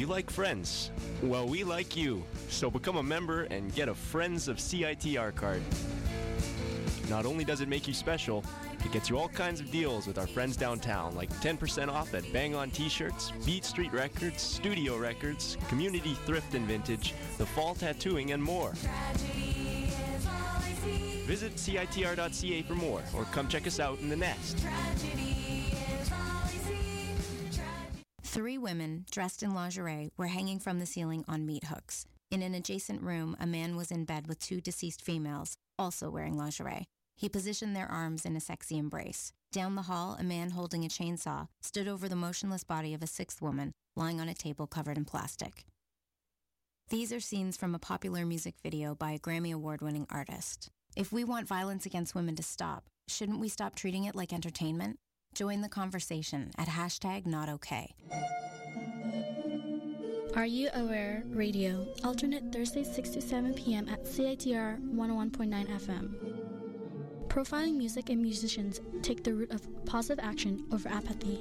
you like friends? Well, we like you. So become a member and get a Friends of CITR card. Not only does it make you special, it gets you all kinds of deals with our friends downtown, like 10% off at Bang On T-shirts, Beat Street Records, Studio Records, Community Thrift and Vintage, The Fall Tattooing, and more. Visit CITR.ca for more, or come check us out in the Nest. 3 women, dressed in lingerie, were hanging from the ceiling on meat hooks. In an adjacent room, a man was in bed with 2 deceased females, also wearing lingerie. He positioned their arms in a sexy embrace. Down the hall, a man holding a chainsaw stood over the motionless body of a 6th woman, lying on a table covered in plastic. These are scenes from a popular music video by a Grammy Award-winning artist. If we want violence against women to stop, shouldn't we stop treating it like entertainment? Join the conversation at #NotOK. Are You Aware Radio, alternate Thursdays 6 to 7 p.m. at CITR 101.9 FM. Profiling music and musicians take the route of positive action over apathy.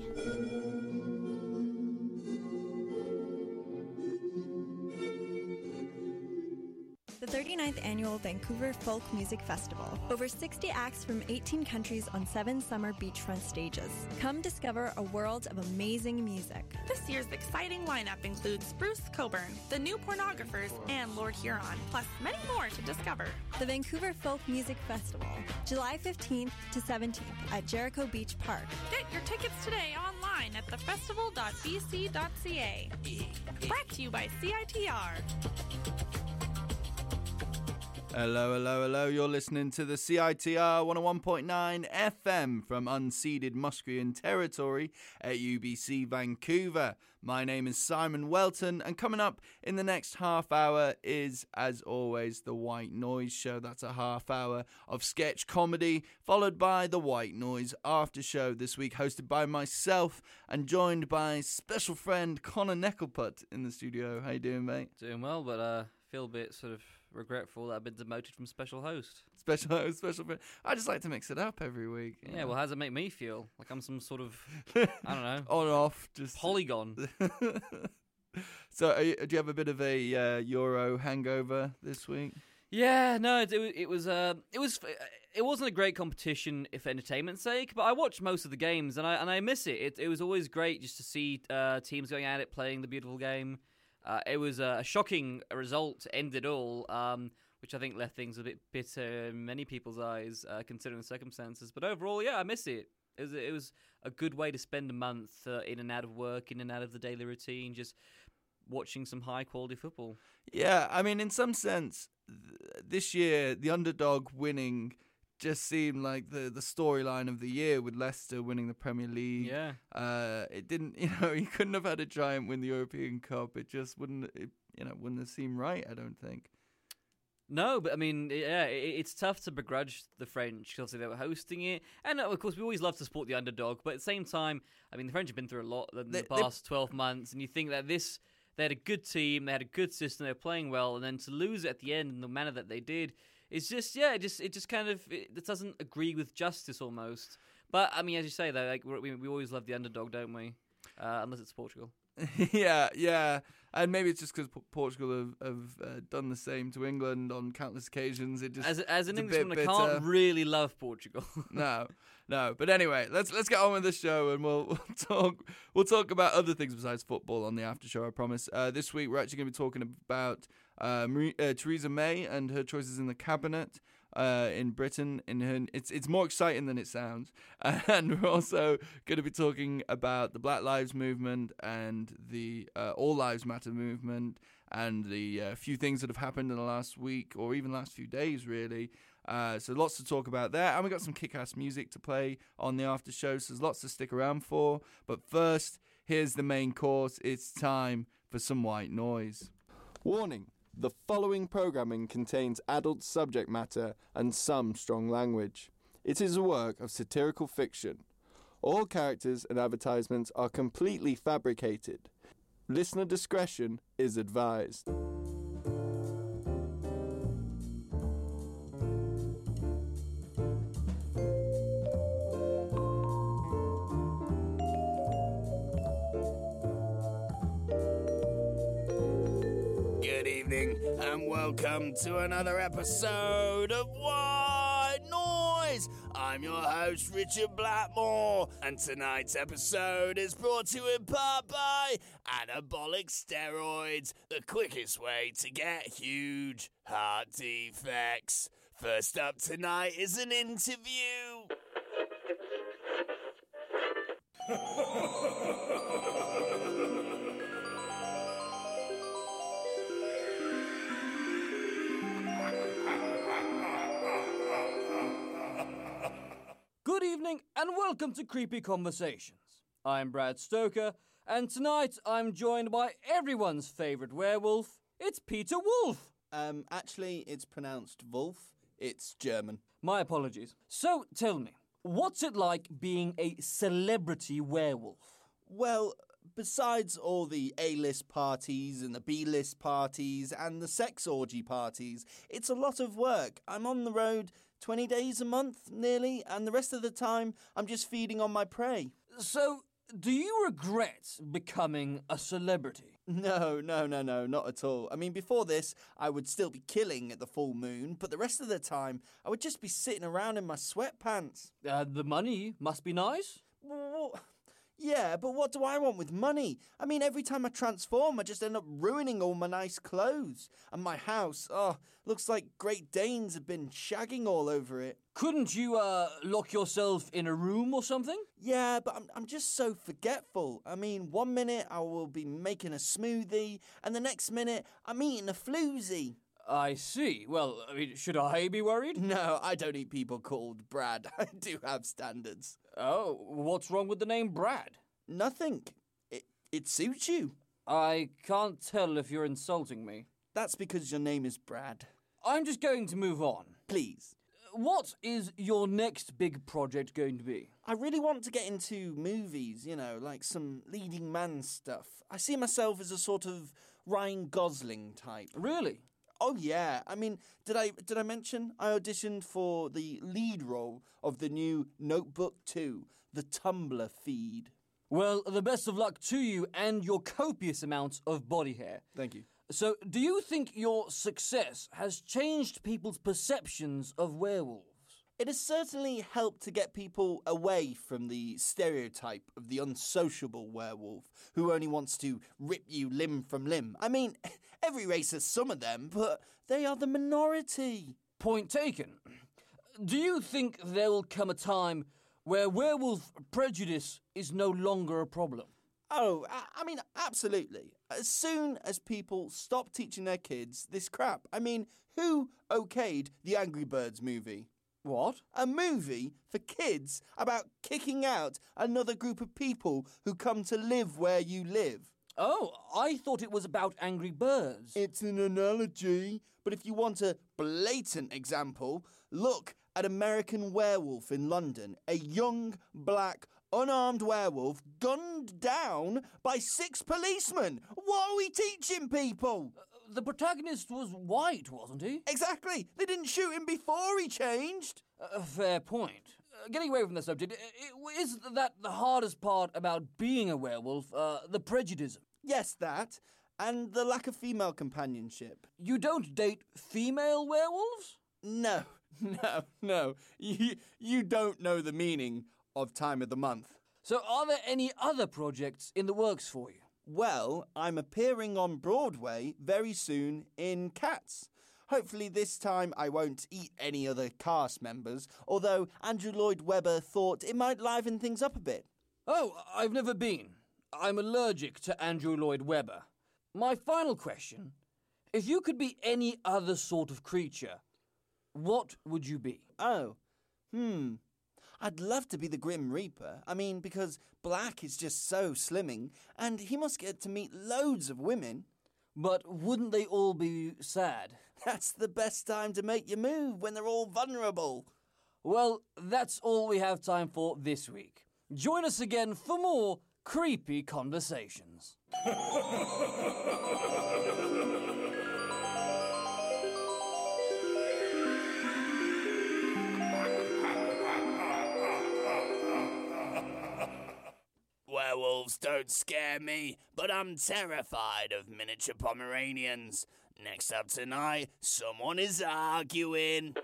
The 39th Annual Vancouver Folk Music Festival. Over 60 acts from 18 countries on 7 summer beachfront stages. Come discover a world of amazing music. This year's exciting lineup includes Bruce Coburn, The New Pornographers, and Lord Huron, plus many more to discover. The Vancouver Folk Music Festival, July 15th to 17th at Jericho Beach Park. Get your tickets today online at thefestival.bc.ca. Brought to you by CITR. Hello, hello, hello. You're listening to the CITR 101.9 FM from unceded Musqueam territory at UBC Vancouver. My name is Simon Welton, and coming up in the next half hour is, as always, The White Noise Show. That's a half hour of sketch comedy, followed by The White Noise After Show, this week hosted by myself and joined by special friend Connor Neckelput in the studio. How you doing, mate? Doing well, but feel a bit sort of regretful that I've been demoted from special host. Special host, special friend. I just like to mix it up every week. Yeah, well, how does it make me feel? Like I'm some sort of, I don't know. On or off, just polygon. So, do you have a bit of a Euro hangover this week? Yeah, no, it wasn't a great competition for entertainment's sake, but I watched most of the games and I miss it. It was always great just to see teams going at it, playing the beautiful game. It was a shocking result to end it all, which I think left things a bit bitter in many people's eyes, considering the circumstances. But overall, yeah, I miss it. It was a good way to spend a month in and out of work, in and out of the daily routine, just watching some high-quality football. Yeah, I mean, in some sense, this year, the underdog winning just seemed like the storyline of the year, with Leicester winning the Premier League. Yeah. It didn't, you couldn't have had a giant win the European Cup. It just wouldn't have seemed right, I don't think. No, but I mean, yeah, it's tough to begrudge the French because they were hosting it. And of course, we always love to support the underdog. But at the same time, I mean, the French have been through a lot in the past 12 months. And you think that they had a good team, they had a good system, they were playing well. And then to lose at the end in the manner that they did, it's just, yeah, it just kind of, it doesn't agree with justice almost. But, I mean, as you say, though, like we always love the underdog, don't we? Unless it's Portugal. Yeah. And maybe it's just because Portugal have done the same to England on countless occasions. It just as an Englishman, I can't really love Portugal. No. But anyway, let's get on with the show, and we'll talk about other things besides football on the after show, I promise. This week we're actually going to be talking about Theresa May and her choices in the cabinet in Britain. It's more exciting than it sounds. And we're also going to be talking about the Black Lives Movement and the All Lives Matter movement, and the few things that have happened in the last week, or even last few days, really. So lots to talk about there. And we got some kick-ass music to play on the after show, so there's lots to stick around for. But first, here's the main course. It's time for some white noise. Warning. The following programming contains adult subject matter and some strong language. It is a work of satirical fiction. All characters and advertisements are completely fabricated. Listener discretion is advised. Good evening, and welcome to another episode of White Noise. I'm your host, Richard Blackmore, and tonight's episode is brought to you in part by anabolic steroids, the quickest way to get huge heart defects. First up tonight is an interview. Good evening and welcome to Creepy Conversations. I'm Brad Stoker, and tonight I'm joined by everyone's favourite werewolf. It's Peter Wolf. Actually, it's pronounced Wolf. It's German. My apologies. So, tell me, what's it like being a celebrity werewolf? Well, besides all the A-list parties and the B-list parties and the sex orgy parties, it's a lot of work. I'm on the road 20 days a month, nearly, and the rest of the time I'm just feeding on my prey. So, do you regret becoming a celebrity? No, not at all. I mean, before this, I would still be killing at the full moon, but the rest of the time, I would just be sitting around in my sweatpants. The money must be nice? Well, yeah, but what do I want with money? I mean, every time I transform, I just end up ruining all my nice clothes. And my house, looks like Great Danes have been shagging all over it. Couldn't you, lock yourself in a room or something? Yeah, but I'm just so forgetful. I mean, 1 minute I will be making a smoothie, and the next minute I'm eating a floozy. I see. Well, I mean, should I be worried? No, I don't eat people called Brad. I do have standards. Oh, what's wrong with the name Brad? Nothing. It suits you. I can't tell if you're insulting me. That's because your name is Brad. I'm just going to move on. Please. What is your next big project going to be? I really want to get into movies, like some leading man stuff. I see myself as a sort of Ryan Gosling type. Really? Oh yeah, I mean, did I mention I auditioned for the lead role of the new Notebook 2, the Tumblr feed? Well, the best of luck to you and your copious amounts of body hair. Thank you. So, do you think your success has changed people's perceptions of werewolves? It has certainly helped to get people away from the stereotype of the unsociable werewolf who only wants to rip you limb from limb. I mean, every race has some of them, but they are the minority. Point taken. Do you think there will come a time where werewolf prejudice is no longer a problem? Oh, I mean, absolutely. As soon as people stop teaching their kids this crap. I mean, who okayed the Angry Birds movie? What? A movie for kids about kicking out another group of people who come to live where you live. Oh, I thought it was about Angry Birds. It's an analogy, but if you want a blatant example, look at American Werewolf in London, a young, black, unarmed werewolf gunned down by 6 policemen. What are we teaching people? The protagonist was white, wasn't he? Exactly. They didn't shoot him before he changed. Fair point. Getting away from the subject, is that the hardest part about being a werewolf, the prejudice? Yes, that. And the lack of female companionship. You don't date female werewolves? No. You don't know the meaning of time of the month. So are there any other projects in the works for you? Well, I'm appearing on Broadway very soon in Cats. Hopefully this time I won't eat any other cast members, although Andrew Lloyd Webber thought it might liven things up a bit. Oh, I've never been. I'm allergic to Andrew Lloyd Webber. My final question, if you could be any other sort of creature, what would you be? I'd love to be the Grim Reaper. I mean, because Black is just so slimming, and he must get to meet loads of women. But wouldn't they all be sad? That's the best time to make your move, when they're all vulnerable. Well, that's all we have time for this week. Join us again for more Creepy Conversations. Werewolves don't scare me, but I'm terrified of miniature Pomeranians. Next up tonight, someone is arguing.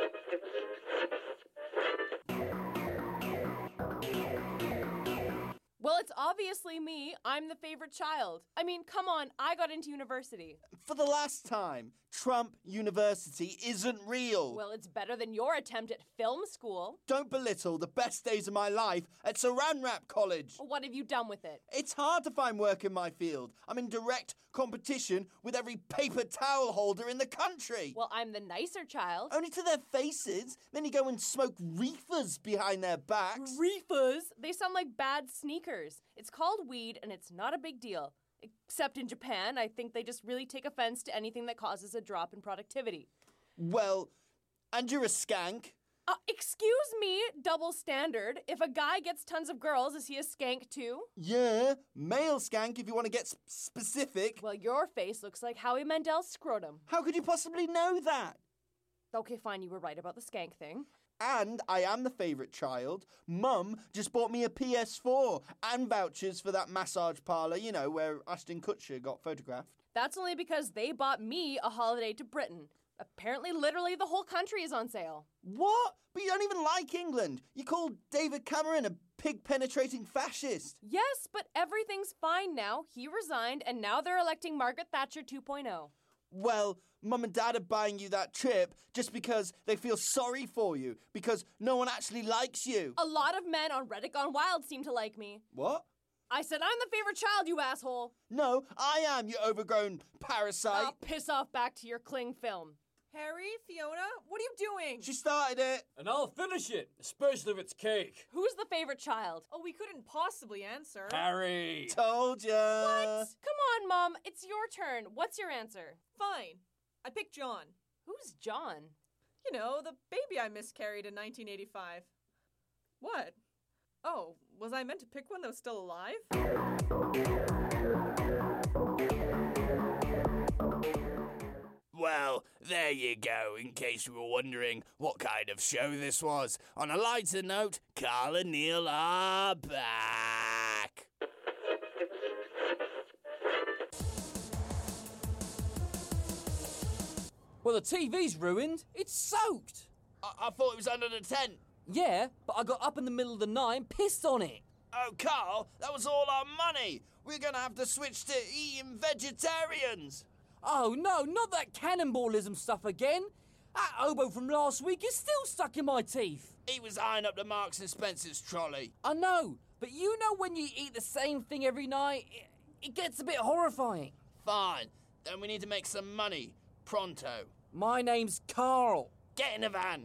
Well, it's obviously me. I'm the favorite child. I mean, come on, I got into university. For the last time, Trump University isn't real. Well, it's better than your attempt at film school. Don't belittle the best days of my life at Saran Wrap College. What have you done with it? It's hard to find work in my field. I'm in direct competition with every paper towel holder in the country. Well, I'm the nicer child. Only to their faces. Then you go and smoke reefers behind their backs. Reefers? They sound like bad sneakers. It's called weed, and it's not a big deal. Except in Japan, I think they just really take offense to anything that causes a drop in productivity. Well, and you're a skank. Excuse me, double standard. If a guy gets tons of girls, is he a skank too? Yeah, male skank if you want to get specific. Well, your face looks like Howie Mandel's scrotum. How could you possibly know that? Okay, fine, you were right about the skank thing. And I am the favourite child. Mum just bought me a PS4 and vouchers for that massage parlour, you know, where Ashton Kutcher got photographed. That's only because they bought me a holiday to Britain. Apparently, literally, the whole country is on sale. What? But you don't even like England. You called David Cameron a pig-penetrating fascist. Yes, but everything's fine now. He resigned, and now they're electing Margaret Thatcher 2.0. Well, Mum and Dad are buying you that trip just because they feel sorry for you, because no one actually likes you. A lot of men on Reddit Gone Wild seem to like me. What? I said I'm the favorite child, you asshole. No, I am, you overgrown parasite. Oh, piss off back to your cling film. Harry, Fiona, what are you doing? She started it. And I'll finish it, especially if it's cake. Who's the favorite child? Oh, we couldn't possibly answer. Harry. Told ya. What? Come on, Mom. It's your turn. What's your answer? Fine. I picked John. Who's John? You know, the baby I miscarried in 1985. What? Oh, was I meant to pick one that was still alive? Well, there you go, in case you were wondering what kind of show this was. On a lighter note, Carl and Neil are back. Well, the TV's ruined. It's soaked. I thought it was under the tent. Yeah, but I got up in the middle of the night and pissed on it. Oh, Carl, that was all our money. We're going to have to switch to eating vegetarians. Oh, no, not that cannonballism stuff again. That oboe from last week is still stuck in my teeth. He was eyeing up the Marks and Spencer's trolley. I know, but you know when you eat the same thing every night, it gets a bit horrifying. Fine, then we need to make some money. Pronto. My name's Carl. Get in the van.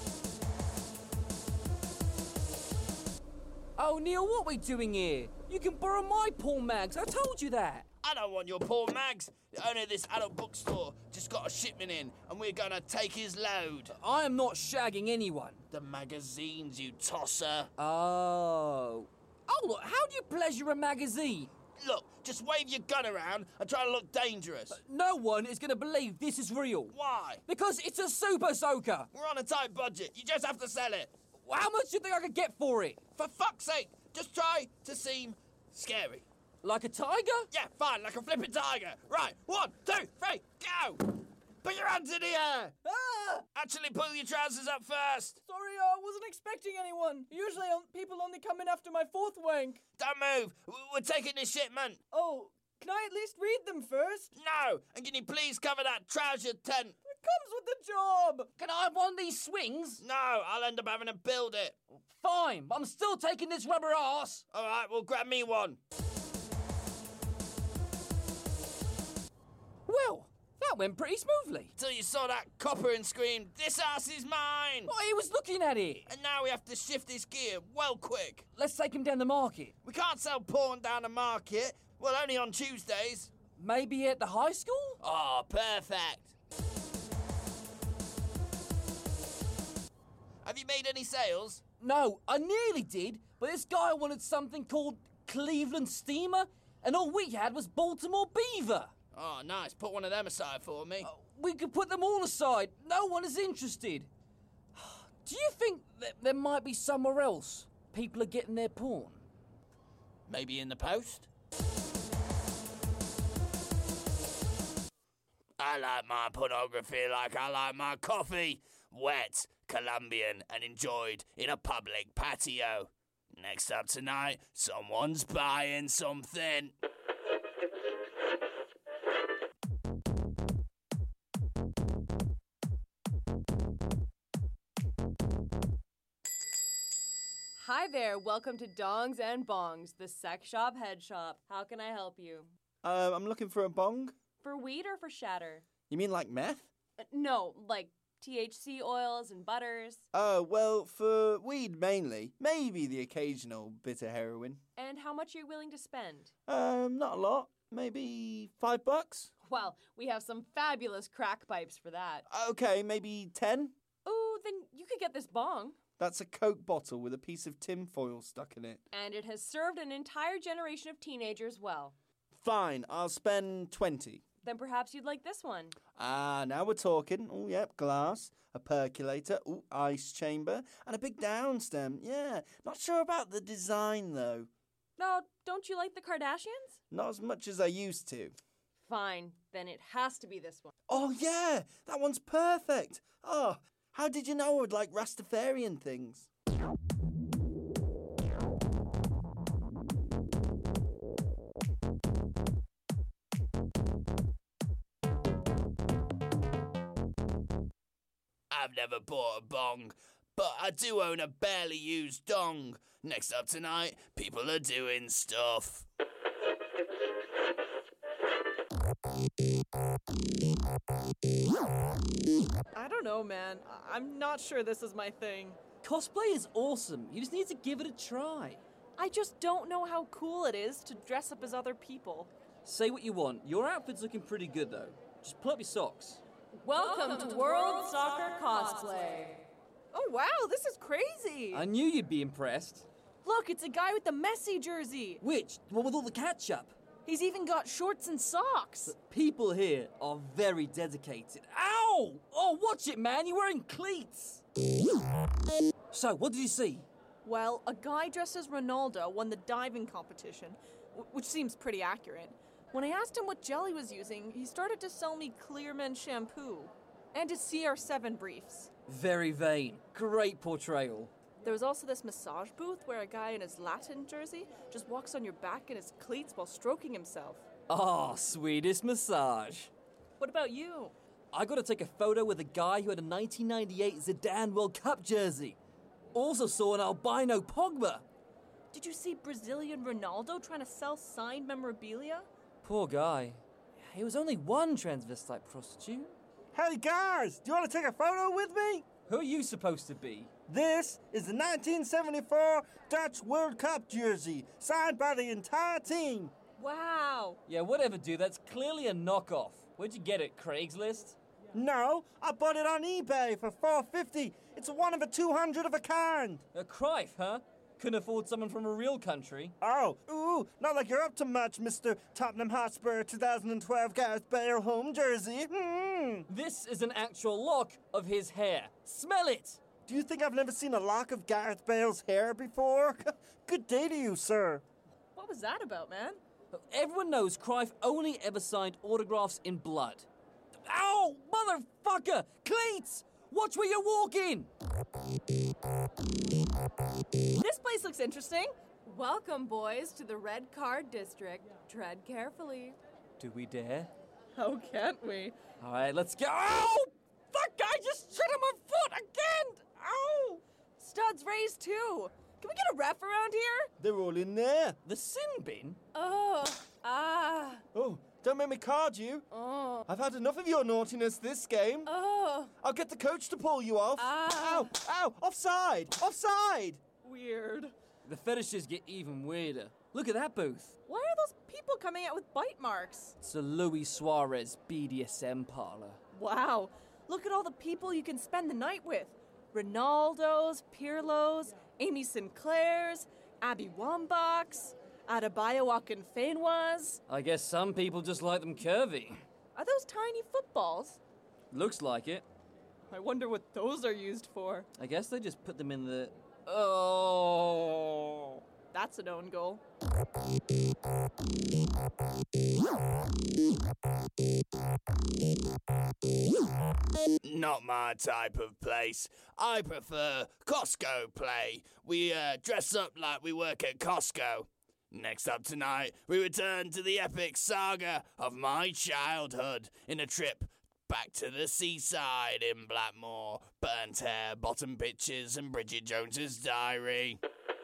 Oh, Neil, what are we doing here? You can borrow my Paul Mags, I told you that. I don't want your Paul Mags. The owner of this adult bookstore just got a shipment in, and we're gonna take his load. I am not shagging anyone. The magazines, you tosser. Oh, look, how do you pleasure a magazine? Look, just wave your gun around and try to look dangerous. No one is going to believe this is real. Why? Because it's a super soaker. We're on a tight budget. You just have to sell it. How much do you think I could get for it? For fuck's sake, just try to seem scary. Like a tiger? Yeah, fine, like a flipping tiger. Right, 1, 2, 3, go! Put your hands in the air! Ah! Actually, pull your trousers up first. Sorry, I wasn't expecting anyone. Usually people only come in after my fourth wank. Don't move. We're taking this shipment. Oh, can I at least read them first? No, and can you please cover that trouser tent? It comes with the job. Can I have one of these swings? No, I'll end up having to build it. Fine, but I'm still taking this rubber arse. All right, well, grab me one. Well, that went pretty smoothly. Till you saw that copper and screamed, "This ass is mine!" Well, he was looking at it. And now we have to shift this gear well quick. Let's take him down the market. We can't sell porn down the market. Well, only on Tuesdays. Maybe at the high school? Oh, perfect. Have you made any sales? No, I nearly did, but this guy wanted something called Cleveland Steamer, and all we had was Baltimore Beaver. Oh, nice. Put one of them aside for me. We could put them all aside. No one is interested. Do you think that there might be somewhere else people are getting their porn? Maybe in the post? I like my pornography like I like my coffee. Wet, Colombian, and enjoyed in a public patio. Next up tonight, someone's buying something. Hi there, welcome to Dongs and Bongs, the sex shop head shop. How can I help you? I'm looking for a bong. For weed or for shatter? You mean like meth? No, like THC oils and butters. Oh, well, for weed mainly. Maybe the occasional bit of heroin. And how much are you willing to spend? Not a lot. Maybe $5? Well, we have some fabulous crack pipes for that. Okay, maybe 10? Ooh, then you could get this bong. That's a Coke bottle with a piece of tinfoil stuck in it. And it has served an entire generation of teenagers well. Fine, I'll spend 20. Then perhaps you'd like this one. Ah, now we're talking. Oh, yep, glass, a percolator, ice chamber, and a big downstem. Yeah, not sure about the design, though. No, don't you like the Kardashians? Not as much as I used to. Fine, then it has to be this one. Oh, yeah, that one's perfect. Oh, how did you know I would like Rastafarian things? I've never bought a bong, but I do own a barely used dong. Next up tonight, people are doing stuff. I don't know, man. I'm not sure this is my thing. Cosplay is awesome. You just need to give it a try. I just don't know how cool it is to dress up as other people. Say what you want. Your outfit's looking pretty good, though. Just pull up your socks. Welcome to World Soccer Cosplay. Oh, wow, this is crazy. I knew you'd be impressed. Look, it's a guy with the Messi jersey. Which? The one with all the ketchup? He's even got shorts and socks. But people here are very dedicated. Ow! Oh, watch it, man. You're wearing cleats. So, what did you see? Well, a guy dressed as Ronaldo won the diving competition, which seems pretty accurate. When I asked him what gel he was using, he started to sell me Clearman shampoo and his CR7 briefs. Very vain. Great portrayal. There was also this massage booth where a guy in his Latin jersey just walks on your back in his cleats while stroking himself. Oh, sweetest massage. What about you? I got to take a photo with a guy who had a 1998 Zidane World Cup jersey. Also saw an albino Pogba. Did you see Brazilian Ronaldo trying to sell signed memorabilia? Poor guy. He was only one transvestite prostitute. Hey guys, do you want to take a photo with me? Who are you supposed to be? This is the 1974 Dutch World Cup jersey, signed by the entire team. Wow. Yeah, whatever, dude. That's clearly a knockoff. Where'd you get it, Craigslist? No, I bought it on eBay for $4.50. It's one of a 200 of a kind. A Cruyff, huh? Couldn't afford someone from a real country. Oh, ooh, not like you're up to much, Mr. Tottenham Hotspur 2012 Gareth Bale home jersey. This is an actual lock of his hair. Smell it! Do you think I've never seen a lock of Gareth Bale's hair before? Good day to you, sir. What was that about, man? Everyone knows Cruyff only ever signed autographs in blood. Ow! Motherfucker! Cleats! Watch where you're walking! This place looks interesting. Welcome, boys, to the Red Card District. Tread carefully. Do we dare? How can't we? All right, let's go. Ow! That guy just tread on my foot again! Ow! Studs raised too. Can we get a ref around here? They're all in there. The sin bin? Oh, Oh, don't make me card you. Oh. I've had enough of your naughtiness this game. Oh. I'll get the coach to pull you off. Ah. Ow, ow, offside, offside. Weird. The fetishes get even weirder. Look at that booth. Why are those people coming out with bite marks? It's a Luis Suarez BDSM parlor. Wow. Look at all the people you can spend the night with. Ronaldo's, Pirlo's, Amy Sinclair's, Abby Wambach's, Adebayo Akinfenwa's. I guess some people just like them curvy. Are those tiny footballs? Looks like it. I wonder what those are used for. I guess they just put them in the... Oh. That's an own goal. Not my type of place. I prefer Costco play. We dress up like we work at Costco. Next up tonight, we return to the epic saga of my childhood in a trip back to the seaside in Blackmore. Burnt hair, bottom bitches, and Bridget Jones's diary.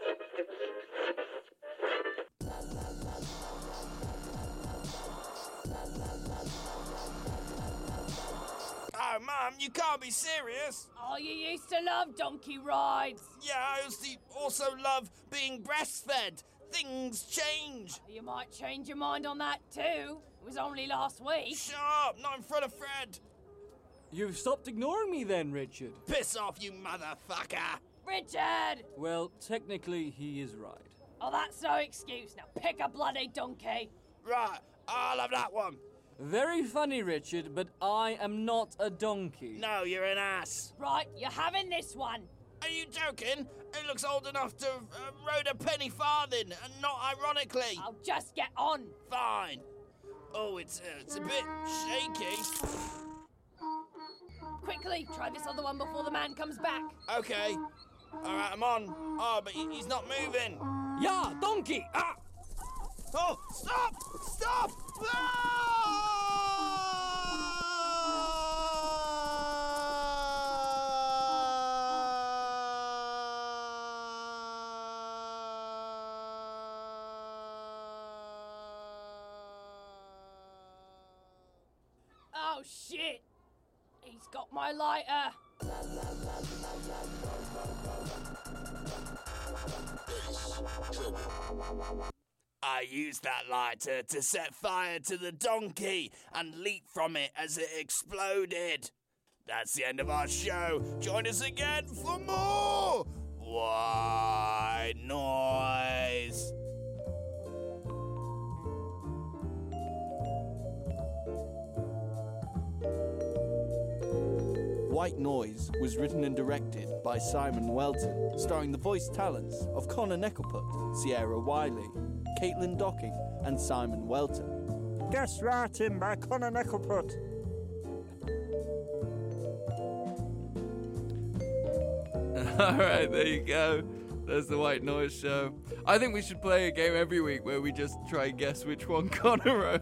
Oh, Mum, you can't be serious. Oh, you used to love donkey rides. Yeah, I also love being breastfed. Things change. You might change your mind on that too. It was only last week. Shut up, not in front of Fred. You've stopped ignoring me then, Richard. Piss off, you motherfucker. Richard! Well, technically, he is right. Oh, that's no excuse. Now pick a bloody donkey. Right, I'll have that one. Very funny, Richard, but I am not a donkey. No, you're an ass. Right, you're having this one. Are you joking? It looks old enough to have rode a penny farthing, and not ironically. I'll just get on. Fine. Oh, it's a bit shaky. Quickly, try this other one before the man comes back. Okay. All right, I'm on. Oh, but he's not moving. Yeah, donkey! Ah! Oh, stop! Stop! Oh, shit. He's got my lighter. I used that lighter to set fire to the donkey and leap from it as it exploded. That's the end of our show. Join us again for more White Noise. White Noise was written and directed by Simon Welton, starring the voice talents of Connor Neckelput, Sierra Wiley, Caitlin Docking, and Simon Welton. Guest writing by Connor Neckelput. All right, there you go. There's the White Noise Show. I think we should play a game every week where we just try and guess which one Connor wrote.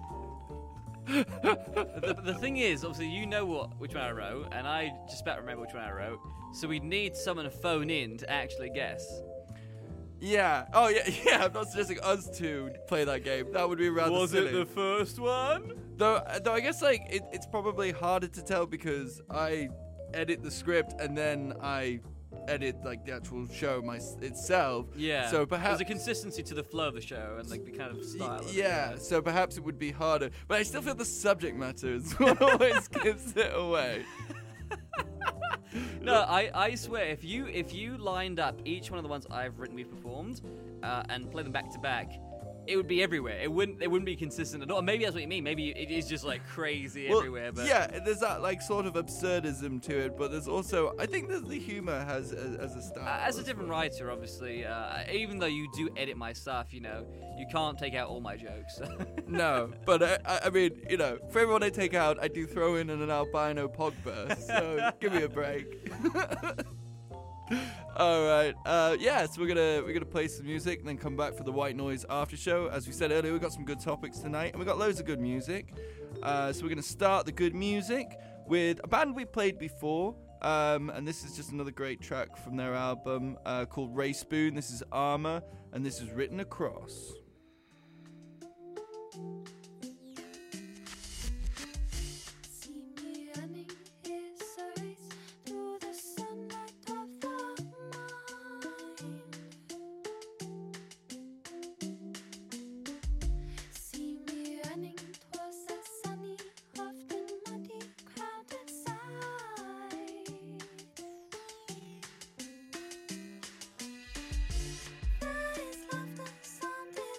The thing is, obviously, you know which one I wrote, and I just about remember which one I wrote. So we need someone to phone in to actually guess. Yeah. Oh, yeah. I'm not suggesting us two play that game. That would be rather silly. Was it the first one? Though I guess like it's probably harder to tell because I edit the script and then I edit like the actual show itself. Yeah. So perhaps there's a consistency to the flow of the show and like the kind of style. Yeah. So perhaps it would be harder, but I still feel the subject matter is what always gives it away. No, I swear, if you lined up each one of the ones I've written we've performed, and play them back to back, it would be everywhere. It wouldn't be consistent at all. Maybe that's what you mean. Maybe it is just like crazy everywhere. But yeah, there's that like sort of absurdism to it, but there's also I think there's the humor has as a style. As a different writer, obviously, even though you do edit my stuff, you can't take out all my jokes. No, but I mean, for everyone I take out, I do throw in an albino Pogba. So give me a break. All right. So we're gonna play some music and then come back for the White Noise after show. As we said earlier, we've got some good topics tonight, and we've got loads of good music. So we're gonna start the good music with a band we played before, and this is just another great track from their album called Ray Spoon. This is Armor, and this is Written Across. There is laughter sounding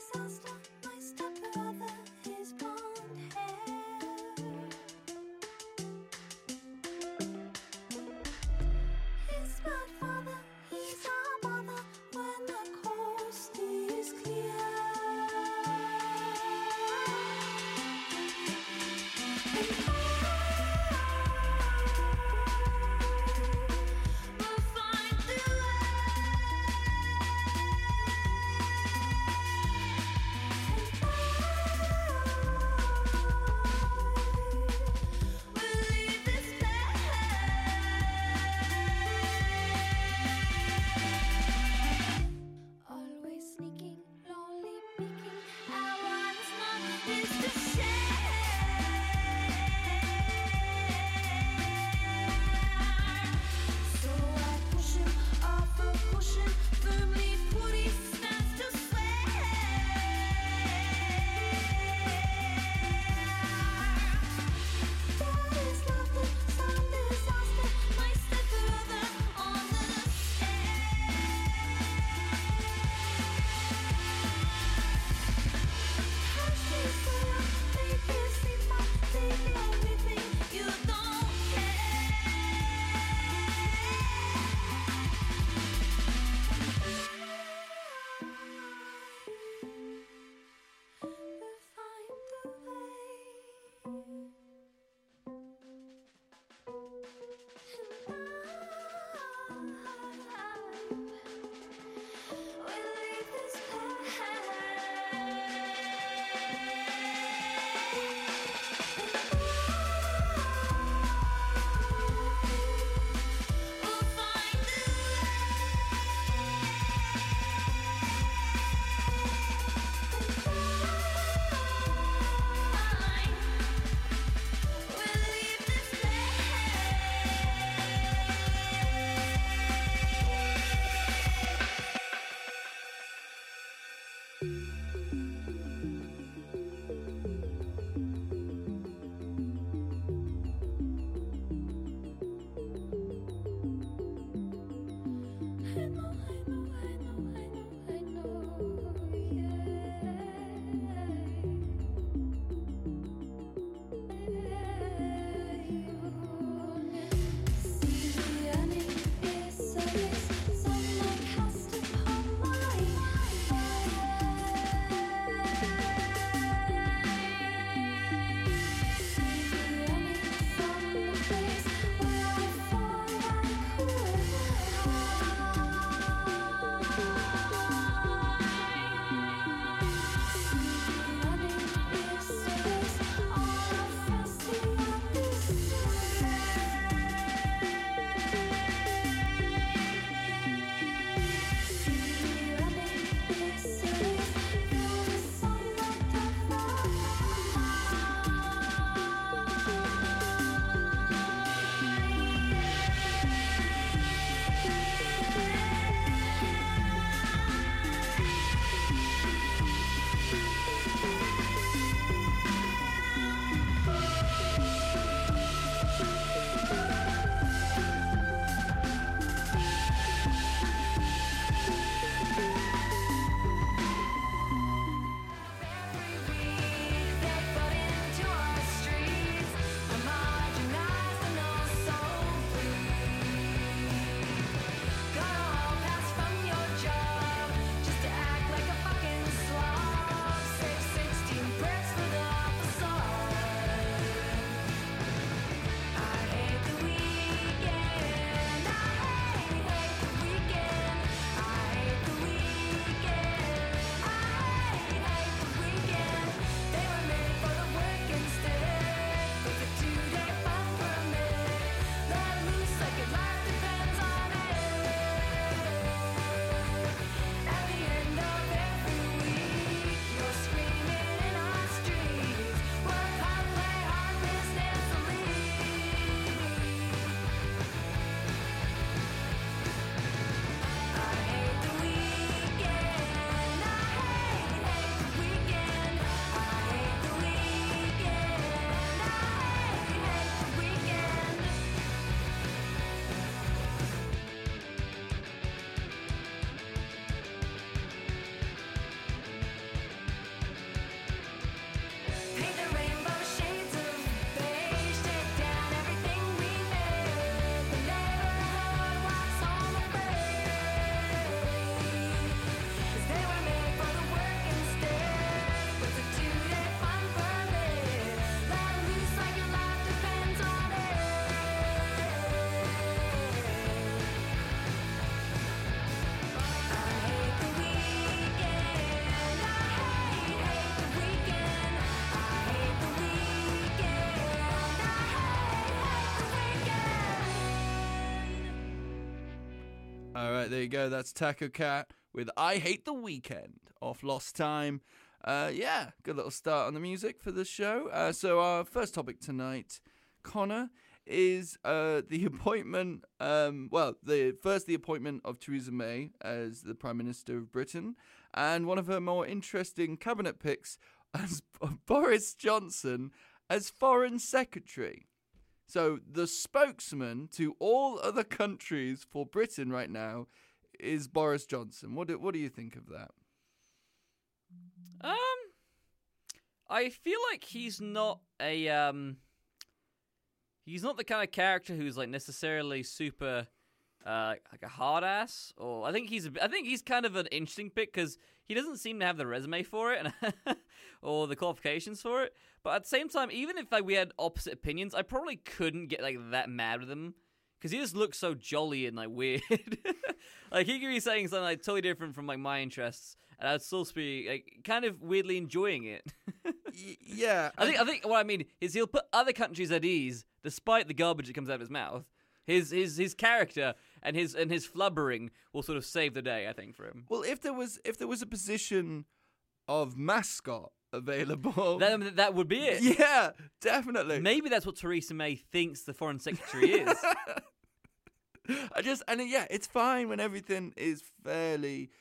right, there you go. That's Taco Cat with I Hate the Weekend off Lost Time. Yeah, good little start on the music for this show. So our first topic tonight, Connor, is the appointment, the appointment of Theresa May as the Prime Minister of Britain, and one of her more interesting cabinet picks as Boris Johnson as Foreign Secretary. So the spokesman to all other countries for Britain right now is Boris Johnson. What do you think of that? I feel like he's not a he's not the kind of character who's like necessarily super like a hard ass. Or I think he's kind of an interesting pick because he doesn't seem to have the resume for it or the qualifications for it. But at the same time, even if we had opposite opinions, I probably couldn't get like that mad with him because he just looks so jolly and like weird. Like he could be saying something like totally different from like my interests, and I'd still be like kind of weirdly enjoying it. Yeah, I think what I mean is he'll put other countries at ease despite the garbage that comes out of his mouth. His character and his flubbering will sort of save the day, I think, for him. Well, if there was a position of mascot available, that would be it. Yeah, definitely. Maybe that's what Theresa May thinks the Foreign Secretary is. It's fine when everything is fairly,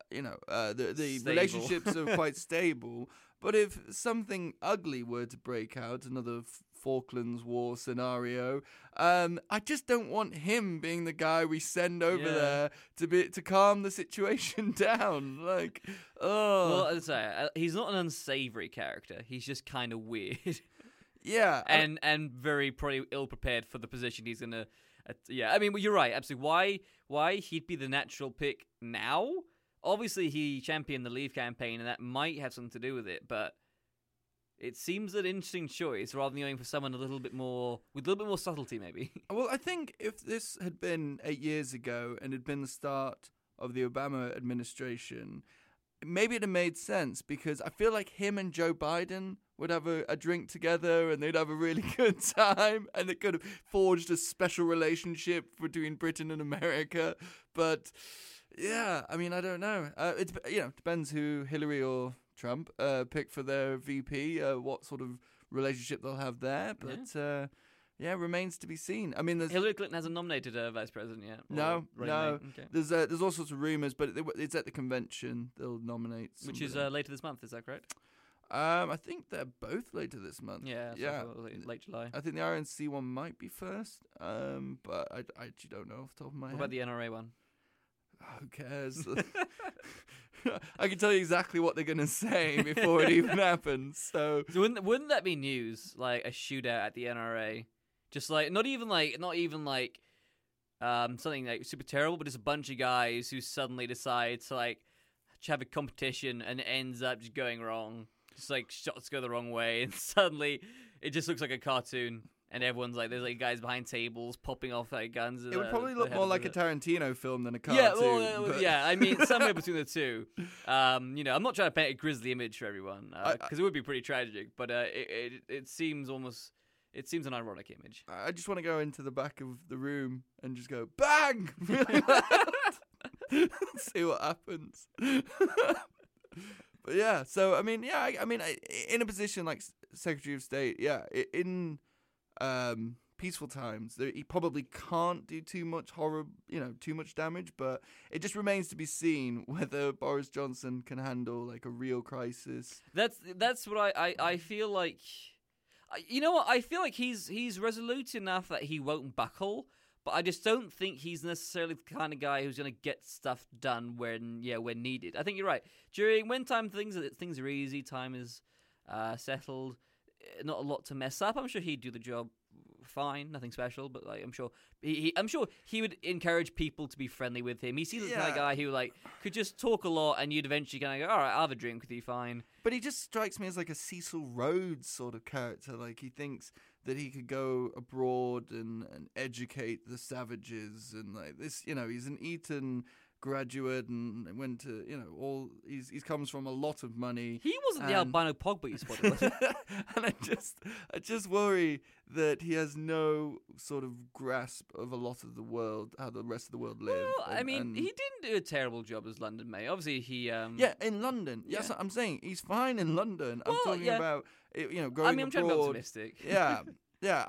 the relationships are quite stable. But if something ugly were to break out, another Falklands War scenario, I just don't want him being the guy we send over there to calm the situation down. Like, well, as I say, he's not an unsavory character. He's just kind of weird. Yeah, and very probably ill prepared for the position he's gonna. I mean, you're right. Absolutely. Why he'd be the natural pick now? Obviously, he championed the Leave campaign, and that might have something to do with it. But it seems an interesting choice, rather than going for someone with a little bit more subtlety, maybe. Well, I think if this had been 8 years ago and had been the start of the Obama administration, maybe it'd have made sense because I feel like him and Joe Biden would have a drink together and they'd have a really good time and it could have forged a special relationship between Britain and America. But yeah, I mean, I don't know. It depends who Hillary or Trump pick for their VP, what sort of relationship they'll have there. But remains to be seen. I mean, Hillary Clinton hasn't nominated a vice president yet. No. Okay. There's all sorts of rumors, but it's at the convention they'll nominate. Which is later this month. Is that correct? I think they're both later this month. Yeah. Late July. I think the RNC one might be first, but I actually don't know off the top of my head. What about the NRA one? Who cares? I can tell you exactly what they're going to say before it even happens. So wouldn't that be news? Like a shootout at the NRA, just like not even like something like super terrible, but just a bunch of guys who suddenly decide to like have a competition and it ends up just going wrong. Just like shots go the wrong way, and suddenly it just looks like a cartoon. And everyone's like, there's like guys behind tables popping off like guns. It would probably look more like a Tarantino film than a cartoon. Yeah, I mean, somewhere between the two. I'm not trying to paint a grisly image for everyone because it would be pretty tragic. But it seems an ironic image. I just want to go into the back of the room and just go bang, really loud. See what happens. But yeah, so I mean, in a position like Secretary of State, in peaceful times, he probably can't do too much too much damage, but it just remains to be seen whether Boris Johnson can handle like a real crisis. That's what I feel like. You know what? I feel like he's resolute enough that he won't buckle, but I just don't think he's necessarily the kind of guy who's going to get stuff done when needed. I think you're right. When things are easy, time is settled, not a lot to mess up. I'm sure he'd do the job fine, nothing special, but like I'm sure he would encourage people to be friendly with him. He seems like the kind of guy who like could just talk a lot, and you'd eventually kind of go, all right, I'll have a drink with you, fine. But he just strikes me as like a Cecil Rhodes sort of character. Like he thinks that he could go abroad and educate the savages, and like this, he's an Eton graduate and went to, he's comes from a lot of money. He wasn't the albino Pogba you spotted, was he? And I just worry that he has no sort of grasp of a lot of the world, how the rest of the world live. Well, he didn't do a terrible job as London Mayor. Obviously, he... Yeah, in London. Yeah. That's what I'm saying. He's fine in London. I'm talking about, going abroad. I'm trying to be optimistic. Yeah, yeah,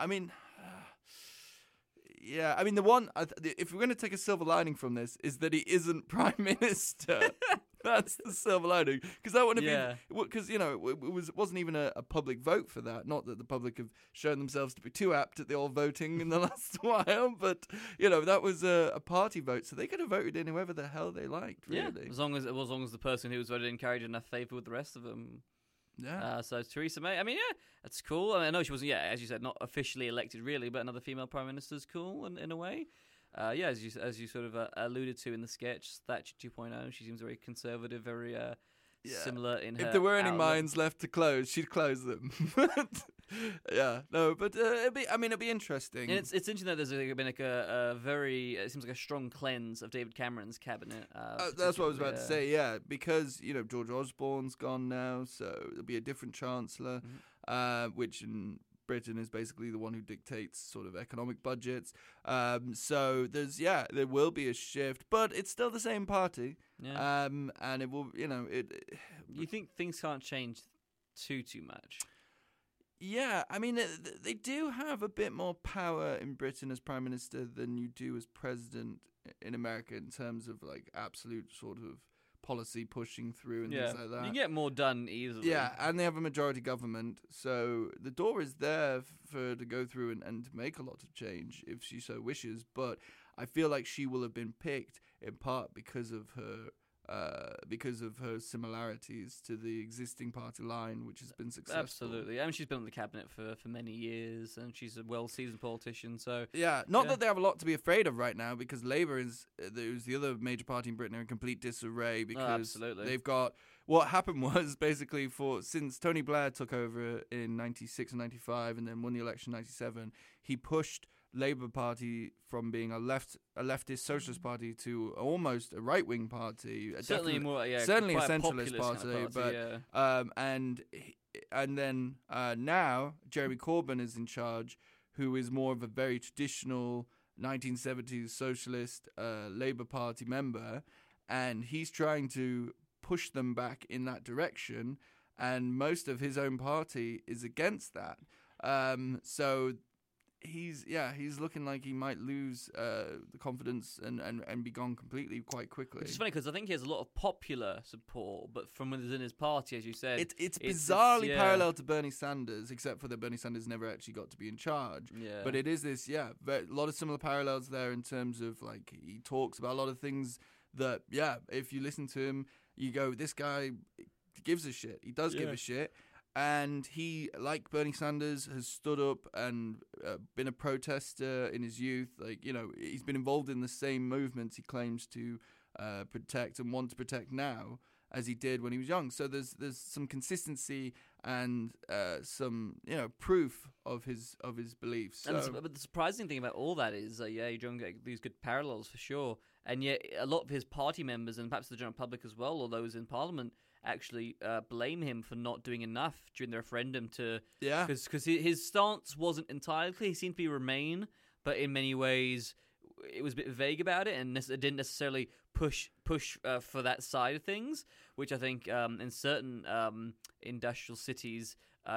the one, if we're going to take a silver lining from this, is that he isn't Prime Minister. That's the silver lining. Because that wouldn't have been, because, it wasn't even a public vote for that. Not that the public have shown themselves to be too apt at the old voting in the last while, but, that was a party vote. So they could have voted in whoever the hell they liked, really. Yeah, as long as the person who was voted in carried enough favour with the rest of them. Yeah. So Theresa May, that's cool. I know she wasn't, as you said, not officially elected really, but another female prime minister is cool in a way. As you sort of alluded to in the sketch, Thatcher 2.0. She seems very conservative, very similar in her. If there were any outlook. minds left to close, she'd close them. It'd be interesting. And it's interesting that there's been a very, it seems like a strong cleanse of David Cameron's cabinet. That's what I was about to say. Yeah, because George Osborne's gone now, so there'll be a different chancellor, which in Britain is basically the one who dictates sort of economic budgets. So there will be a shift, but it's still the same party. Yeah. And it will, You think things can't change too much? Yeah, they do have a bit more power in Britain as Prime Minister than you do as President in America in terms of like absolute sort of policy pushing through and things like that. You get more done easily. Yeah, and they have a majority government, so the door is there for her to go through and to make a lot of change if she so wishes. But I feel like she will have been picked in part because of her similarities to the existing party line, which has been successful. Absolutely. She's been on the cabinet for many years, and she's a well-seasoned politician. So that they have a lot to be afraid of right now, because Labour who's the other major party in Britain, are in complete disarray because they've got. What happened was basically since Tony Blair took over in 96 and 95 and then won the election in 97, he pushed Labour Party from being a leftist socialist party to almost a right-wing party. Certainly a centralist party. And then now Jeremy Corbyn is in charge, who is more of a very traditional 1970s socialist Labour Party member, and he's trying to push them back in that direction, and most of his own party is against that. So he's looking like he might lose the confidence and be gone completely quite quickly. Which is funny because I think he has a lot of popular support, but from within his party, as you said, it's bizarrely parallel to Bernie Sanders, except for that Bernie Sanders never actually got to be in charge. Yeah. But it is this, a lot of similar parallels there in terms of like he talks about a lot of things that, if you listen to him, you go, this guy gives a shit. He does give a shit. And he, like Bernie Sanders, has stood up and been a protester in his youth. He's been involved in the same movements he claims to protect and want to protect now as he did when he was young. So there's some consistency and some proof of his beliefs. So. But the surprising thing about all that is, you don't get these good parallels for sure. And yet a lot of his party members and perhaps the general public as well, or those in Parliament, actually blame him for not doing enough during the referendum because his stance wasn't entirely clear. He seemed to be Remain, but in many ways it was a bit vague about it, and it didn't necessarily push for that side of things, which I think in certain industrial cities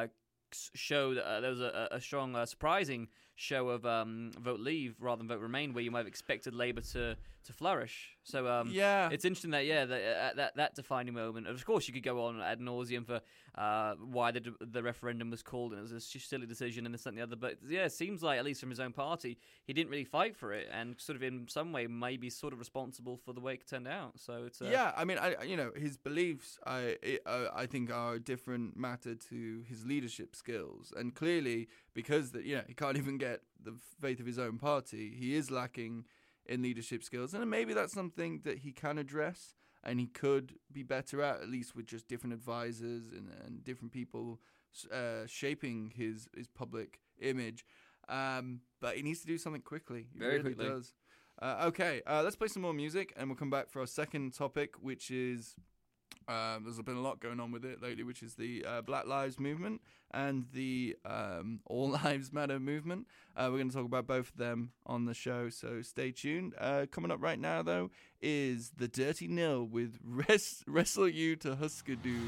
show that there was a strong surprising show of vote Leave rather than vote Remain, where you might have expected Labour to flourish. So it's interesting that defining moment. Of course, you could go on ad nauseum for why the referendum was called, and it was a silly decision and this and the other. But it seems like, at least from his own party, he didn't really fight for it, and sort of in some way maybe sort of responsible for the way it turned out. So it's his beliefs I think are a different matter to his leadership skills, and clearly because he can't even get the faith of his own party, he is lacking in leadership skills, and maybe that's something that he can address and he could be better at least with just different advisors and different people shaping his public image. But he needs to do something quickly. He Very really quickly. does. Okay, let's play some more music, and we'll come back for our second topic, which is there's been a lot going on with it lately, which is the Black Lives Movement and the All Lives Matter movement. We're going to talk about both of them on the show, so stay tuned. Coming up right now, though, is The Dirty Nil with Wrestle You to Huskadoo.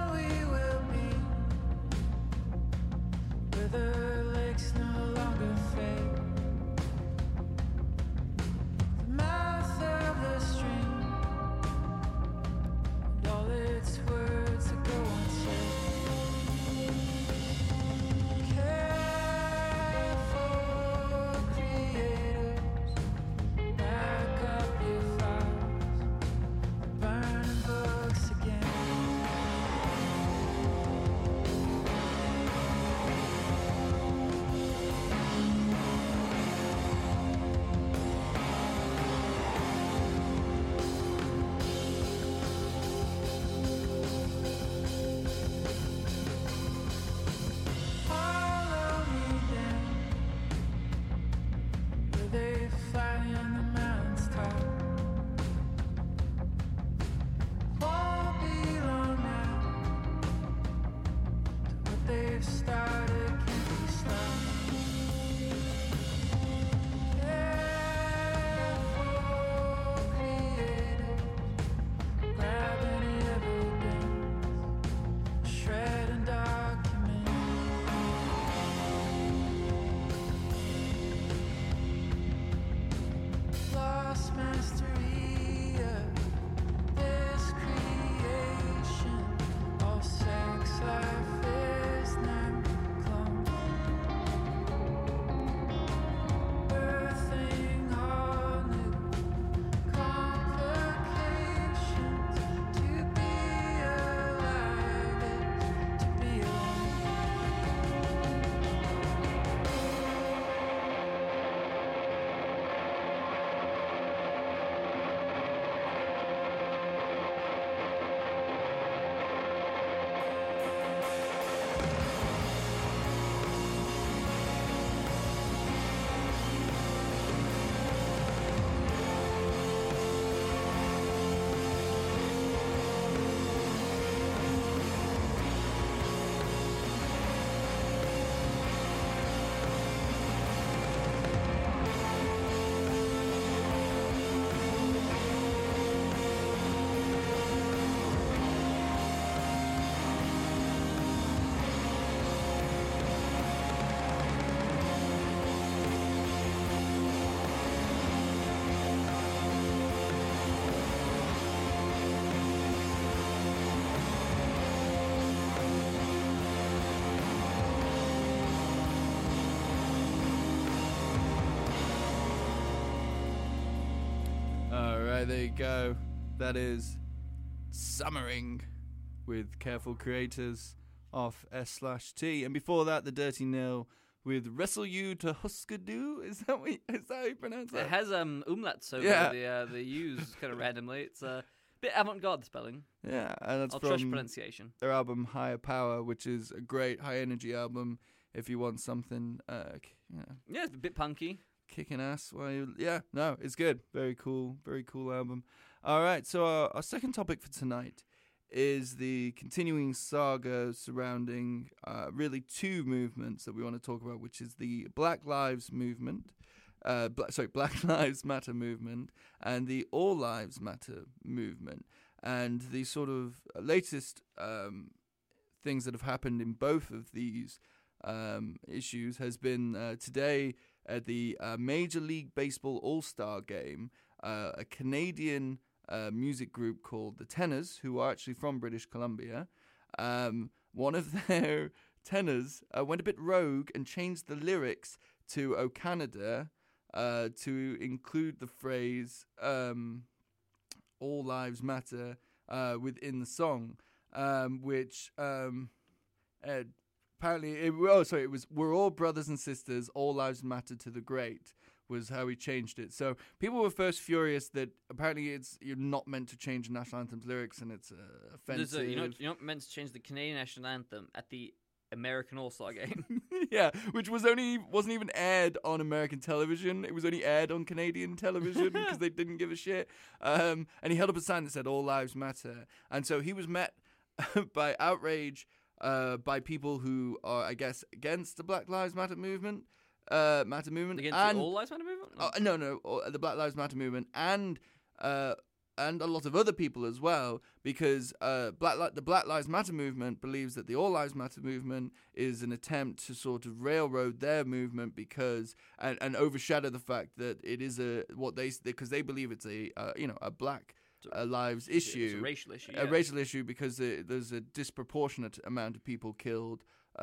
The lakes no longer There you go. That is Summering with Careful Creators off S/T. And before that, the Dirty Nil with Wrestle You to Husker Du. Is that how you pronounce that? It has umlauts over the U's kind of randomly. It's a bit avant-garde spelling. Yeah, and that's Ultra from pronunciation. Their album Higher Power, which is a great high-energy album if you want something, Yeah, it's a bit punky. Kicking ass. It's good. Very cool album. All right, so our second topic for tonight is the continuing saga surrounding really two movements that we want to talk about, which is the Black Lives movement, Black Lives Matter movement, and the All Lives Matter movement. And the sort of latest things that have happened in both of these issues has been today at the Major League Baseball All-Star Game, a Canadian music group called the Tenors, who are actually from British Columbia. One of their tenors went a bit rogue and changed the lyrics to "O Canada" to include the phrase "All Lives Matter" within the song, which apparently, it was "We're all brothers and sisters, all lives matter to the great," was how he changed it. So people were first furious that apparently you're not meant to change the national anthem's lyrics and it's offensive. You're not meant to change the Canadian national anthem at the American All-Star Game. Yeah, which wasn't even aired on American television. It was only aired on Canadian television because they didn't give a shit. And he held up a sign that said "All Lives Matter," and so he was met by outrage by people who are, I guess, against the Black Lives Matter movement. Against and the All Lives Matter movement? No, the Black Lives Matter movement, and a lot of other people as well, because the Black Lives Matter movement believes that the All Lives Matter movement is an attempt to sort of railroad their movement because and overshadow the fact that it is because they believe it's a black lives issue. It's a racial issue. A racial issue because there's a disproportionate amount of people killed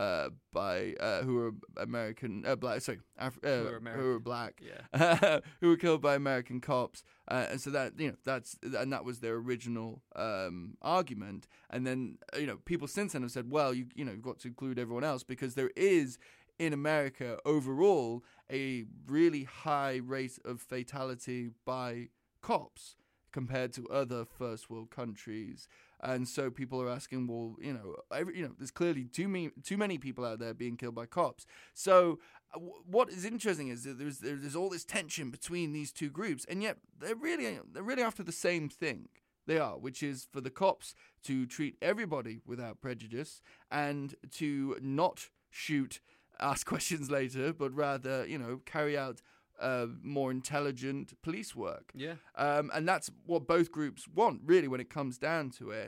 who are American, black. Sorry, who are black. Yeah. Who were killed by American cops, and so that that was their original argument. And then people since then have said, well, you've got to include everyone else because there is in America overall a really high rate of fatality by cops compared to other first world countries. And so people are asking, well, there's clearly too many people out there being killed by cops. So what is interesting is that there's all this tension between these two groups, and yet they're really after the same thing. They are, which is for the cops to treat everybody without prejudice and to not shoot, ask questions later, but rather, carry out more intelligent police work. Yeah. And that's what both groups want, really, when it comes down to it.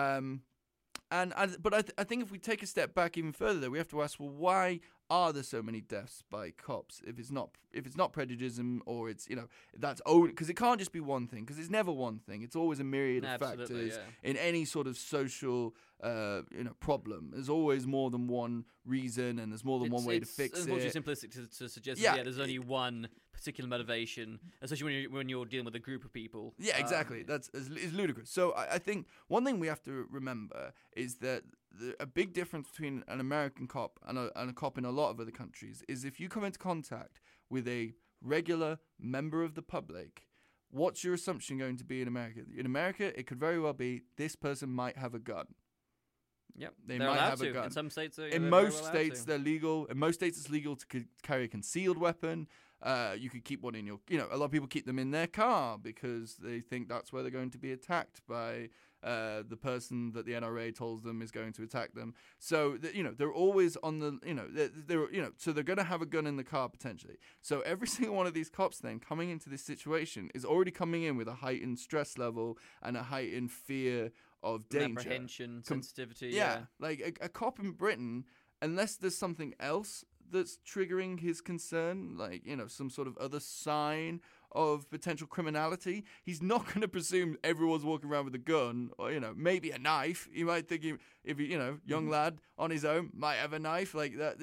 But I think if we take a step back even further, though, we have to ask, well, why are there so many deaths by cops? If it's not prejudice, or it's that's because it can't just be one thing, because it's never one thing. It's always a myriad of factors in any sort of social problem. There's always more than one reason, and there's more than one way to fix it. It's unfortunately simplistic to suggest that there's only one particular motivation, especially when you're dealing with a group of people. Yeah, exactly. That's is ludicrous. So I think one thing we have to remember is that a big difference between an American cop and a cop in a lot of other countries is if you come into contact with a regular member of the public, what's your assumption going to be in America? In America, it could very well be this person might have a gun. Yep, they might have a gun. In some states, in most states, they're legal. In most states, it's legal to carry a concealed weapon. You could keep one in your, a lot of people keep them in their car because they think that's where they're going to be attacked by the person that the NRA tells them is going to attack them. So, they're always on the, so they're going to have a gun in the car potentially. So every single one of these cops then coming into this situation is already coming in with a heightened stress level and a heightened fear of danger. Apprehension, sensitivity. Yeah. Like a cop in Britain, unless there's something else that's triggering his concern, like, some sort of other sign of potential criminality, he's not going to presume everyone's walking around with a gun or, maybe a knife. He might think young lad on his own might have a knife like that,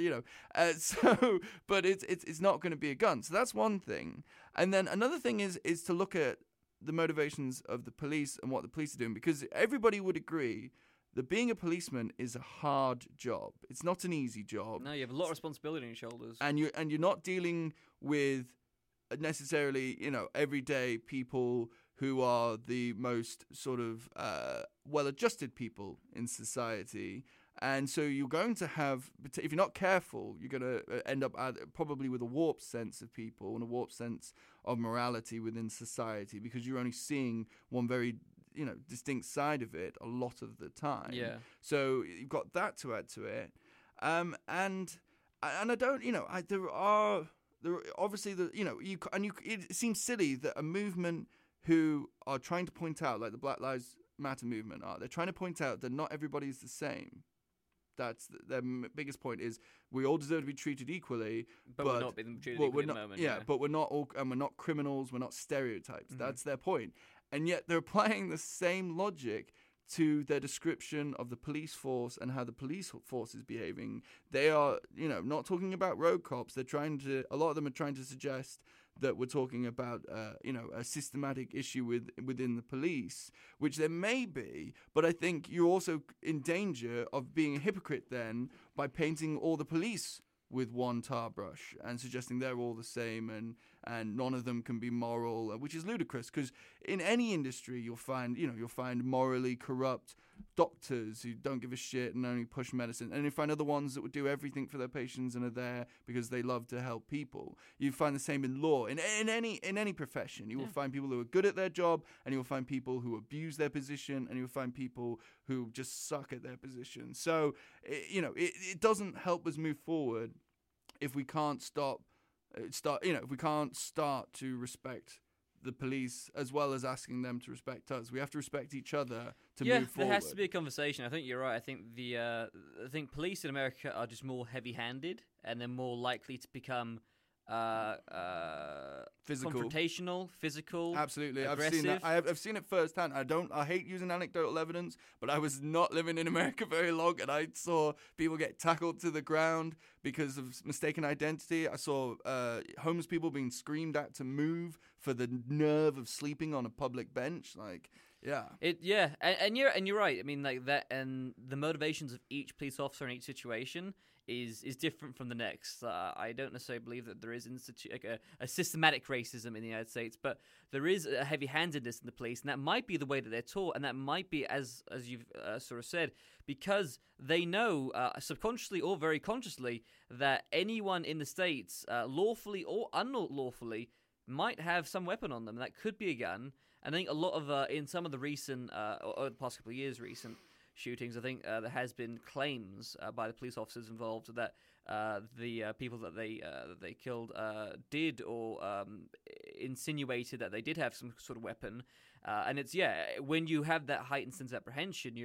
but it's not going to be a gun. So that's one thing. And then another thing is to look at the motivations of the police and what the police are doing, because everybody would agree that being a policeman is a hard job. It's not an easy job. No, you have a lot of responsibility on your shoulders. And you're not dealing with necessarily, everyday people who are the most sort of well-adjusted people in society. And so you're going to have, if you're not careful, you're going to end up probably with a warped sense of people and a warped sense of morality within society, because you're only seeing one very distinct side of it a lot of the time. Yeah. So you've got that to add to it. And I don't, there are obviously it seems silly that a movement who are trying to point out, like the Black Lives Matter movement they're trying to point out that not everybody is the same. That's their biggest point, is we all deserve to be treated equally, but we're not being treated equally at the moment. Yeah, but we're not all, and we're not criminals, we're not stereotypes. Mm-hmm. That's their point. And yet they're applying the same logic to their description of the police force and how the police force is behaving. They are, not talking about road cops. A lot of them are trying to suggest that we're talking about, a systematic issue within the police, which there may be, but I think you're also in danger of being a hypocrite then by painting all the police with one tar brush and suggesting they're all the same and none of them can be moral, which is ludicrous, because in any industry you'll find morally corrupt doctors who don't give a shit and only push medicine, and you find other ones that would do everything for their patients and are there because they love to help people. You find the same in law, in any profession. You will find people who are good at their job, and you will find people who abuse their position, and you will find people who just suck at their position. So it doesn't help us move forward if we can't if we can't start to respect the police as well as asking them to respect us. We have to respect each other to move forward. Yeah, there has to be a conversation. I think you're right. I think police in America are just more heavy-handed, and they're more likely to become physical, confrontational, physical. Absolutely, aggressive. I've seen that. I've seen it firsthand. I hate using anecdotal evidence, but I was not living in America very long, and I saw people get tackled to the ground because of mistaken identity. I saw homeless people being screamed at to move for the nerve of sleeping on a public bench. And you're right. I mean, like that, and the motivations of each police officer in each situation is different from the next. I don't necessarily believe that there is a systematic racism in the United States, but there is a heavy-handedness in the police, and that might be the way that they're taught, and that might be, as you've sort of said, because they know subconsciously or very consciously that anyone in the States, lawfully or unlawfully, might have some weapon on them. That could be a gun. And I think a lot of in some of the recent, or the past couple of years, recent shootings, I think there has been claims by the police officers involved that the people that they killed did or insinuated that they did have some sort of weapon. And it's, when you have that heightened sense of apprehension,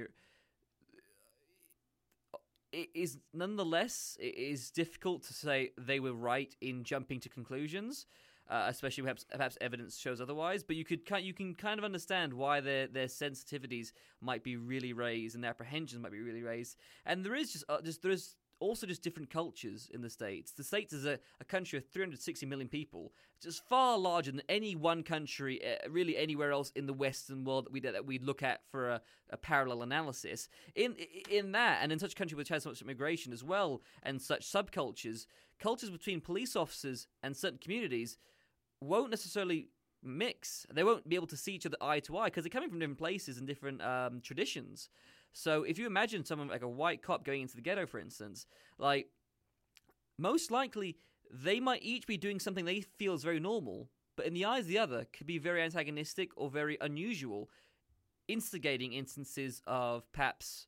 it is difficult to say they were right in jumping to conclusions, especially perhaps evidence shows otherwise. But you can kind of understand why their sensitivities might be really raised and their apprehensions might be really raised. And there is also different cultures in the States. The States is a country of 360 million people, just far larger than any one country, really anywhere else in the Western world that we look at for a parallel analysis. In that, and in such a country which has so much immigration as well, and such subcultures, cultures between police officers and certain communities won't necessarily mix. They won't be able to see each other eye to eye because they're coming from different places and different traditions. So if you imagine someone like a white cop going into the ghetto, for instance, like, most likely they might each be doing something they feel is very normal, but in the eyes of the other could be very antagonistic or very unusual, instigating instances of perhaps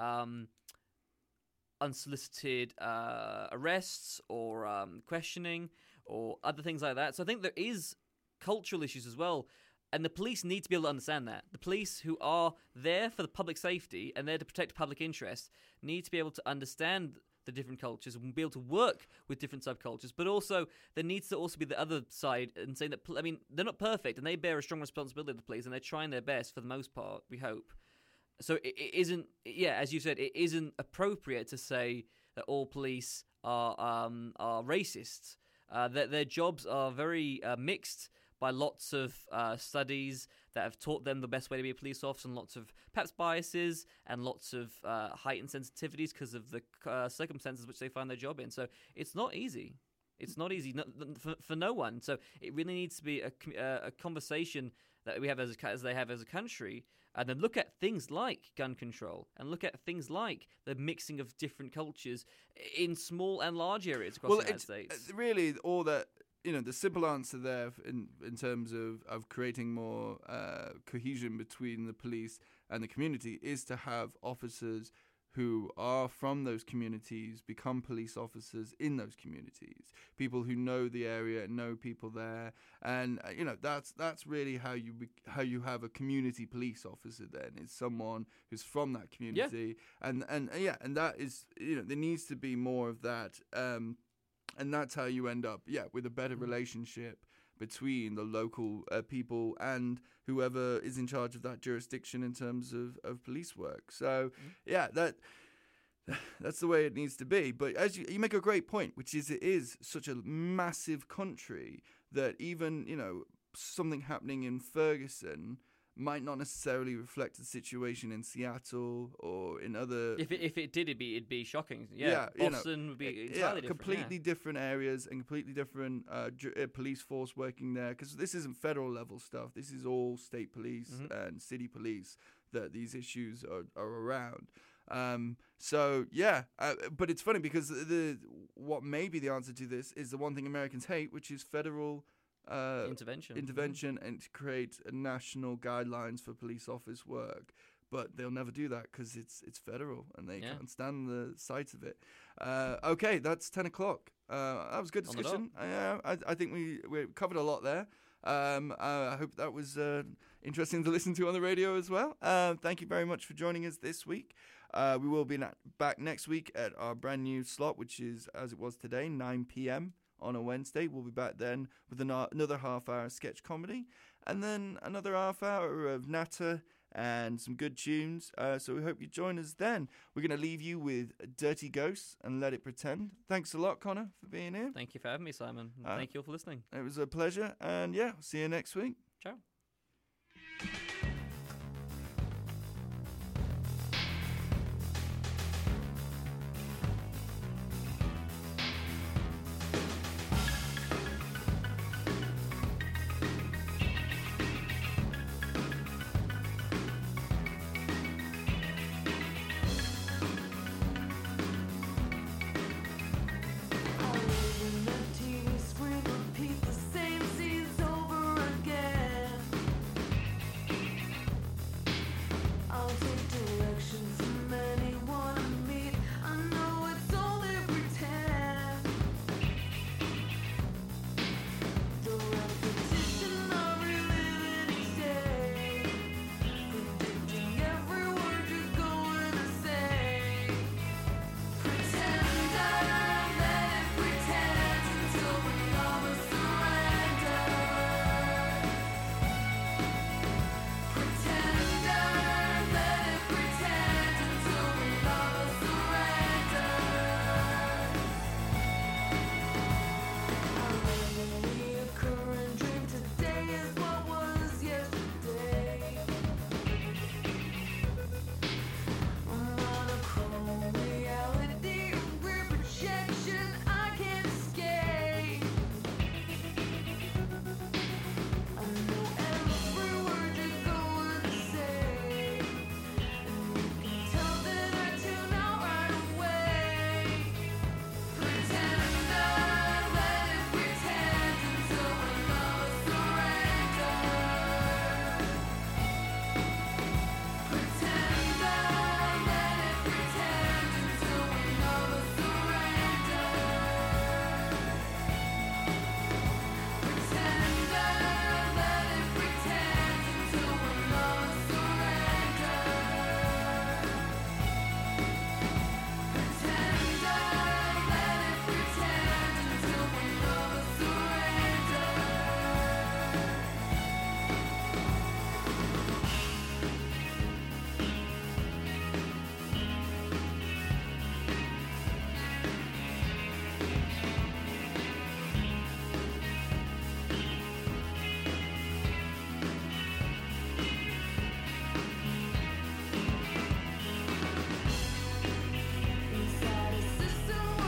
unsolicited arrests or questioning or other things like that. So I think there is cultural issues as well. And the police need to be able to understand that. The police, who are there for the public safety and there to protect public interest, need to be able to understand the different cultures and be able to work with different subcultures. But also, there needs to also be the other side and saying that, I mean, they're not perfect and they bear a strong responsibility to the police and they're trying their best for the most part, we hope. So it isn't, as you said, it isn't appropriate to say that all police are racists. That their jobs are very mixed by lots of studies that have taught them the best way to be a police officer, and lots of perhaps biases and lots of heightened sensitivities because of the circumstances which they find their job in. So it's not easy. It's not easy for no one. So it really needs to be a conversation that we have as they have as a country, and then look at things like gun control and look at things like the mixing of different cultures in small and large areas across the United States. Really, all that. The simple answer there in terms of creating more cohesion between the police and the community is to have officers who are from those communities become police officers in those communities. People who know the area, know people there, and that's really how you have a community police officer. Then is someone who's from that community, and that is there needs to be more of that. And that's how you end up, with a better relationship between the local people and whoever is in charge of that jurisdiction in terms of police work. So, that's the way it needs to be. But as you make a great point, which is it is such a massive country that even, something happening in Ferguson might not necessarily reflect the situation in Seattle or in other. If it did, it'd be shocking. Boston would be entirely different. Completely different areas and completely different police force working there. Because this isn't federal level stuff. This is all state police and city police that these issues are around. But it's funny because what may be the answer to this is the one thing Americans hate, which is federal. Intervention and to create national guidelines for police office work, but they'll never do that because it's federal and they can't stand the sight of it. Okay, that's 10 o'clock. That was a good discussion. I think we covered a lot there. I hope that was interesting to listen to on the radio as well. Thank you very much for joining us this week. We will be back next week at our brand new slot, which is, as it was today, 9 p.m. on a Wednesday. We'll be back then with another half-hour sketch comedy, and then another half-hour of natter and some good tunes. So we hope you join us then. We're going to leave you with Dirty Ghosts and Let It Pretend. Thanks a lot, Connor, for being here. Thank you for having me, Simon. Thank you all for listening. It was a pleasure, and see you next week. Ciao.